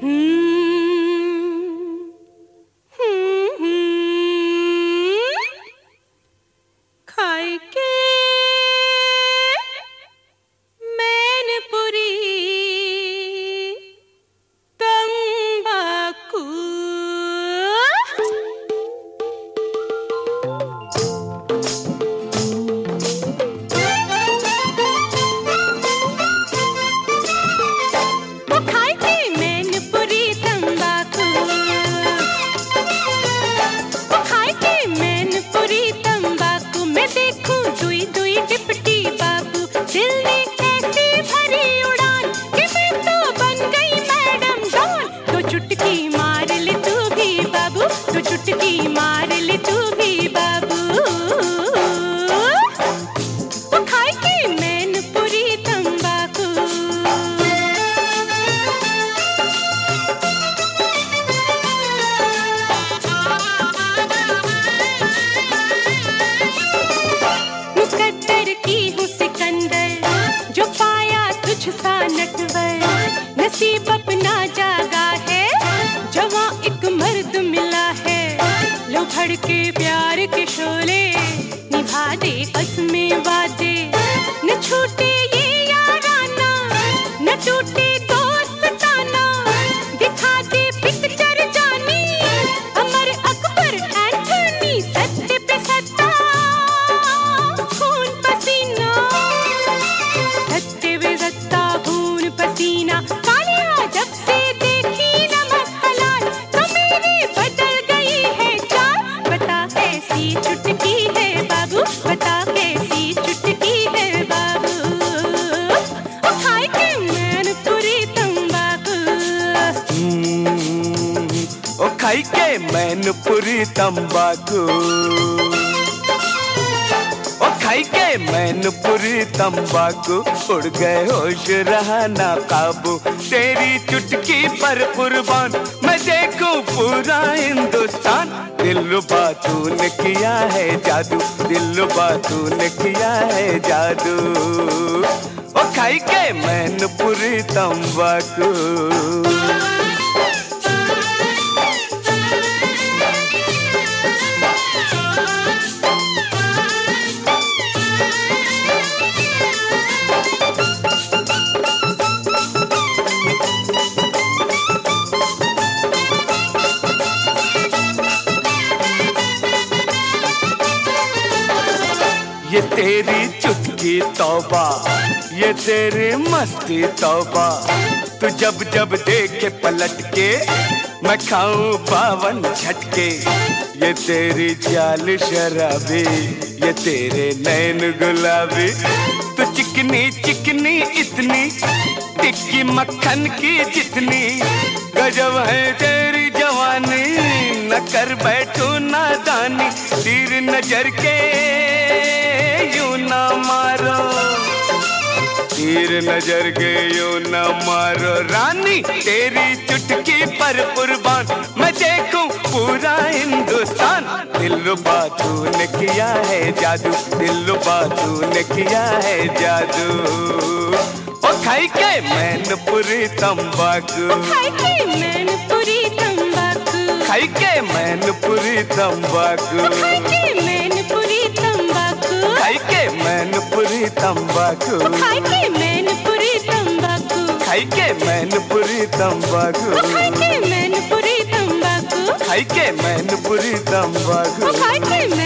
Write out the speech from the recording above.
खाई के मैनपुरी तंबाकू चुटकी मार ले तू भी बाबू। वो खाए के मैनपुरी तंबाकू। मुकद्दर की हूँ सिकंदर, जो पाया तुझ सा नटवर। नसीब अपना जागा है, जवां एक मर्द मिला है। लो भड़के प्यार के शोले, निभा दे कसमें वादे। न छूटे ये याराना, न टूटे दोस्ताना। दिखा दे पिक्चर जानी, अमर अकबर एंथोनी। सत्ते पे सत्ता, खून पसीना। सत्ते पे सत्ता, खून पसीना। कालिया जब से देखी नमक हलाल, तो मेरी बदल गई है चाल। बता कैसी चुटकी है बाबू, बता कैसी चुटकी है बाबू। ओ खाए के मैनपुरी तंबाकू। ओ खाई के मैनपुरी तंबाकू। ओ खाई के मैनपुरी तंबाकू। उड़ गए होश रहा ना काबू, तेरी चुटकी पर कुर्बान। मैं देखूं पूरा हिंदुस्तान। दिलरुबा तूने किया है जादू, दिलरुबा तूने किया है जादू। ओ खाई के मैनपुरी तंबाकू। ये तेरी चुटकी तौबा, ये तेरी मस्ती तौबा। तू जब जब देखे पलट के, मैं खाऊं 52 झटके। ये तेरी चाल शराबी, ये तेरे नैन गुलाबी। तू चिकनी चिकनी इतनी, टिक्की मक्खन की जितनी। गजब है तेरी जवानी, न कर बैठू नादानी। तीर नजर के यूं ना मारो, तीर नजर के यूं ना मारो। रानी तेरी चुटकी पर कुर्बान, मैं देखूं पूरा हिंदुस्तान। दिलरुबा तूने किया है जादू, दिलरुबा तूने किया है जादू। ओ खाई के मैनपुरी तंबाकू। खाए के मैनपुरी तंबाकू। खाई के मैनपुरी तंबाकू। खाए के मैनपुरी तंबाकू। खाई के मैनपुरी तंबाकू। खाए के मैनपुरी तंबाकू। खाई के मैनपुरी तंबाकू। खाए के मैनपुरी तंबाकू। खाई के मैनपुरी तंबाकू। खाए के